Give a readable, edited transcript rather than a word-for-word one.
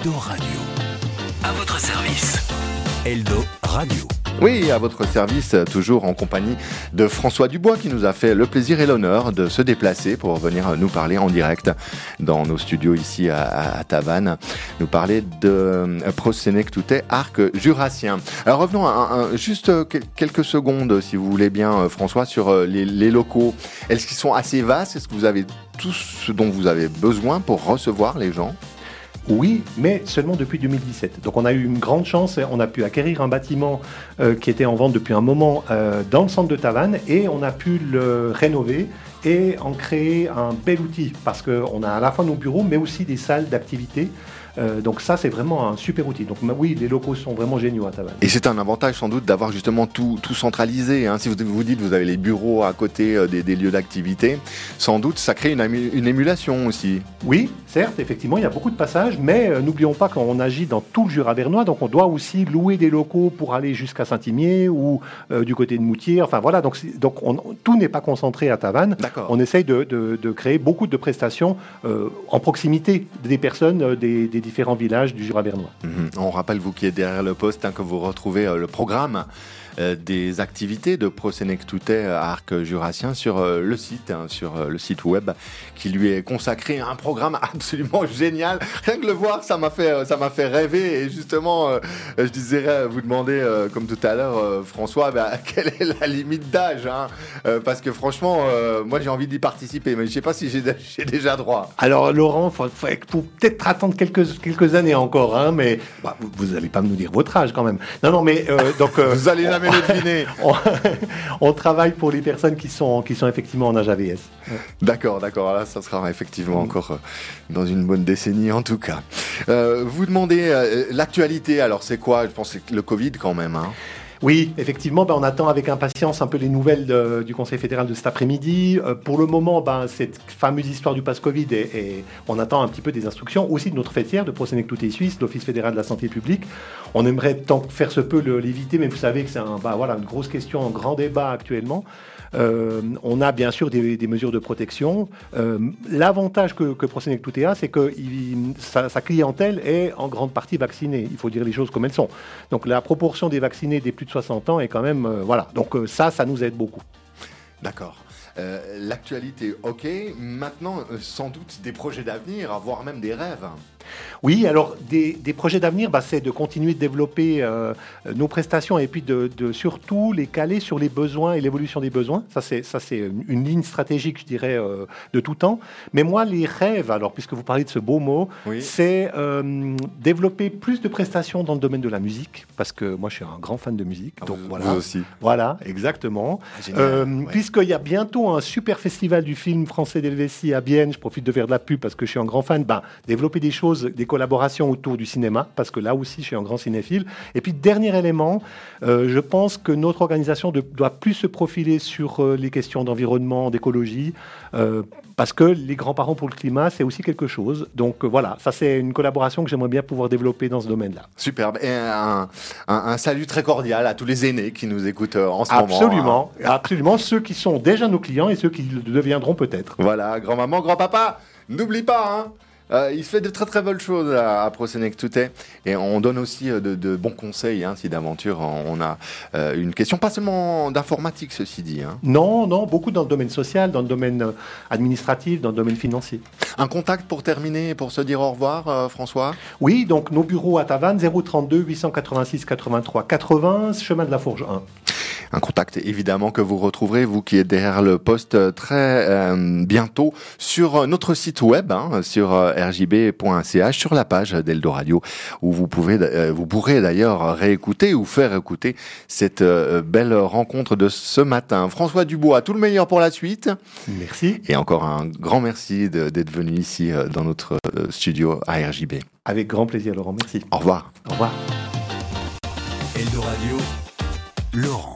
Eldo Radio. À votre service. Eldo Radio. Oui, à votre service, toujours en compagnie de François Dubois qui nous a fait le plaisir et l'honneur de se déplacer pour venir nous parler en direct dans nos studios ici à Tavannes, nous parler de Prosenectute Arc Jurassien. Alors revenons juste quelques secondes, si vous voulez bien, François, sur les locaux. Est-ce qu'ils sont assez vastes? Est-ce que vous avez tout ce dont vous avez besoin pour recevoir les gens? Oui, mais seulement depuis 2017. Donc on a eu une grande chance, on a pu acquérir un bâtiment qui était en vente depuis un moment dans le centre de Tavannes et on a pu le rénover et en créer un bel outil parce qu'on a à la fois nos bureaux mais aussi des salles d'activité. Donc ça, c'est vraiment un super outil. Donc oui, les locaux sont vraiment géniaux à Tavannes. Et c'est un avantage sans doute d'avoir justement tout centralisé. Hein. Si vous dites que vous avez les bureaux à côté des lieux d'activité, sans doute ça crée une émulation aussi. Oui, certes, effectivement, il y a beaucoup de passages, mais n'oublions pas qu'on agit dans tout le Jura bernois, donc on doit aussi louer des locaux pour aller jusqu'à Saint-Imier ou du côté de Moutier. Enfin voilà, donc tout n'est pas concentré à Tavannes. D'accord. On essaye de créer beaucoup de prestations en proximité des personnes des différents villages du Jura bernois. On rappelle, vous qui êtes derrière le poste, que vous retrouvez le programme des activités de Prosenectute Arc Jurassien sur le site web qui lui est consacré, un programme absolument génial. Rien que le voir, ça m'a fait rêver. Et justement, je désirais vous demander, comme tout à l'heure, François, quelle est la limite d'âge, hein, parce que franchement, moi j'ai envie d'y participer, mais je ne sais pas si j'ai déjà droit. Alors Laurent, faut peut-être attendre quelques années encore, hein, mais vous n'allez pas nous dire votre âge quand même. Non, mais donc vous allez jamais le deviner. on travaille pour les personnes qui sont effectivement en âge AVS. D'accord. Là, ça sera effectivement encore dans une bonne décennie en tout cas. Vous demandez l'actualité. Alors c'est quoi? Je pense que c'est le Covid quand même. Hein. Oui, effectivement, on attend avec impatience un peu les nouvelles du Conseil fédéral de cet après-midi. Pour le moment, cette fameuse histoire du pass Covid, et on attend un petit peu des instructions aussi de notre fêtière, de Prosenectute Suisse, l'Office fédéral de la santé publique. On aimerait, tant que faire se peut, l'éviter, mais vous savez que c'est une grosse question, un grand débat actuellement. On a bien sûr des mesures de protection. L'avantage que Prosenectute a, c'est que sa clientèle est en grande partie vaccinée. Il faut dire les choses comme elles sont. Donc la proportion des vaccinés des plus de 60 ans est quand même... Donc ça nous aide beaucoup. D'accord. L'actualité, ok. Maintenant, sans doute des projets d'avenir, voire même des rêves. Oui, alors des projets d'avenir, c'est de continuer de développer nos prestations et puis de surtout les caler sur les besoins et l'évolution des besoins. Ça c'est une ligne stratégique, je dirais, de tout temps. Mais moi, les rêves, alors puisque vous parlez de ce beau mot, oui, c'est développer plus de prestations dans le domaine de la musique, parce que moi je suis un grand fan de musique. Donc vous aussi. Voilà, exactement. Ouais. Puisqu'il y a bientôt un super festival du film français d'Helvétie à Bienne, je profite de faire de la pub parce que je suis un grand fan, développer des choses, des collaborations autour du cinéma, parce que là aussi je suis un grand cinéphile. Et puis dernier élément, je pense que notre organisation doit plus se profiler sur les questions d'environnement, d'écologie, parce que les grands-parents pour le climat, c'est aussi quelque chose. Donc voilà, ça c'est une collaboration que j'aimerais bien pouvoir développer dans ce domaine-là. Superbe. Et un salut très cordial à tous les aînés qui nous écoutent en ce moment. Absolument. Ceux qui sont déjà nos clients et ceux qui le deviendront peut-être. Voilà, grand-maman, grand-papa, n'oublie pas, hein. Il fait de très très belles choses à Prosenectute et on donne aussi de bons conseils, hein, si d'aventure on a une question, pas seulement d'informatique ceci dit. Hein. Non, beaucoup dans le domaine social, dans le domaine administratif, dans le domaine financier. Un contact pour terminer, pour se dire au revoir, François? Oui, donc nos bureaux à Tavannes, 032 886 83 80, chemin de la Fourge 1. Un contact évidemment que vous retrouverez, vous qui êtes derrière le poste, très bientôt sur notre site web, sur rjb.ch, sur la page d'Eldo Radio, où vous pourrez d'ailleurs réécouter ou faire écouter cette belle rencontre de ce matin. François Dubois, tout le meilleur pour la suite. Merci. Et encore un grand merci d'être venu ici dans notre studio à RJB. Avec grand plaisir, Laurent. Merci. Au revoir. Au revoir. Eldo Radio, Laurent.